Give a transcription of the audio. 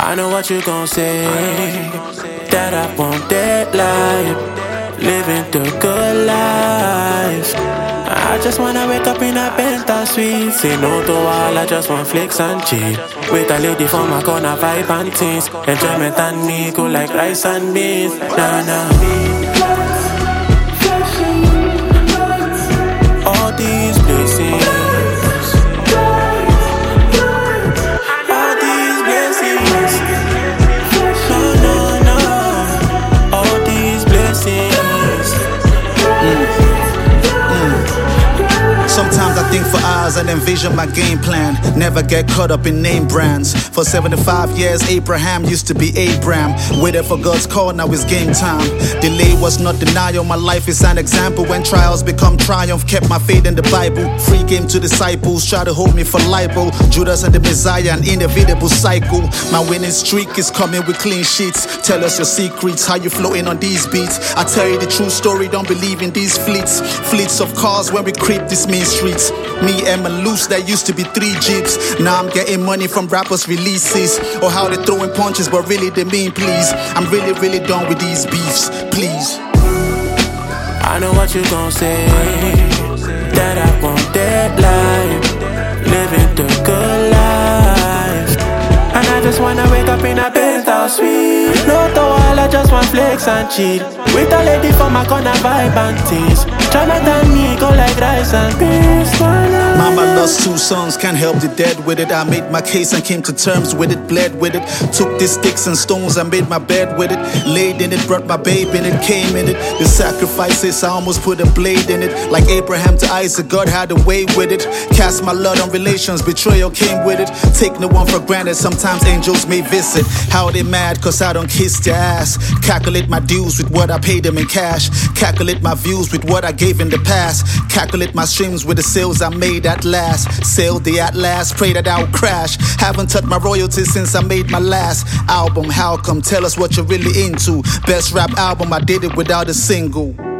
I know what you gon' say, that I want that life, living the good life. I just wanna wake up in a penthouse suite, say no to all, I just want flicks and cheese. With a lady from my corner, vibe and things, enjoyment and me go like rice and beans. Nah, nah. All these blessings, all these blessings. No, no, no. All these blessings. Sometimes I think for hours and envision my game plan. Never get caught up in name brands. For 75 years, Abraham used to be Abram. Waited for God's call, now it's game time. Delay was not denial, my life is an example. When trials become triumph, kept my faith in the Bible. Free game to disciples, try to hold me for libel. Judas and the Messiah, an inevitable cycle. My winning streak is coming with clean sheets. Tell us your secrets, how you floating on these beats. I tell you the true story, don't believe in these fleets. Fleets of cars when we creep these mean streets. Me and my loose, that used to be 3 jeeps. Now I'm getting money from rappers' releases. Or how they throwing punches, but really they mean please. I'm really, really done with these beefs, please. I know what you gon' say, that I want that life, living the good life. And I just wanna wake up in a penthouse suite. No to all, I just want flex and cheat. With a lady from my corner, vibe and things. Tryna than me, go like rice and beans. Mama lost 2 sons, can't help the dead with it. I made my case and came to terms with it, bled with it. Took these sticks and stones, I made my bed with it. Laid in it, brought my babe in it, came in it. The sacrifices, I almost put a blade in it. Like Abraham to Isaac, God had a way with it. Cast my lot on relations, betrayal came with it. Take no one for granted, sometimes angels may visit. How they mad, cause I don't kiss their ass. Calculate my dues with what I paid them in cash. Calculate my views with what I gave in the past. Calculate my streams with the sales I made at last. Sailed the Atlas, pray that I would crash. Haven't touched my royalties since I made my last album. How come? Tell us what you're really into. Best rap album, I did it without a single.